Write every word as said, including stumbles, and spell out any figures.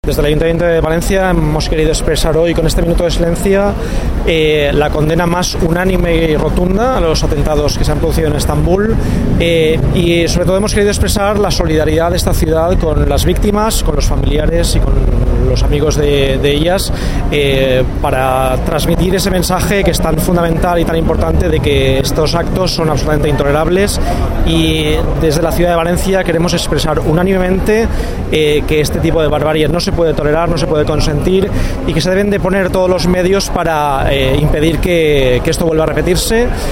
Desde el Ayuntamiento de Valencia hemos querido expresar hoy con este minuto de silencio eh, la condena más unánime y rotunda a los atentados que se han producido en Estambul eh, y sobre todo hemos querido expresar la solidaridad de esta ciudad con las víctimas, con los familiares y con los amigos de, de ellas eh, para transmitir ese mensaje que es tan fundamental y tan importante de que estos actos son absolutamente intolerables, y desde la ciudad de Valencia queremos expresar unánimemente eh, que este tipo de barbarie no se puede tolerar, no se puede consentir y que se deben de poner todos los medios para eh, impedir que, que esto vuelva a repetirse.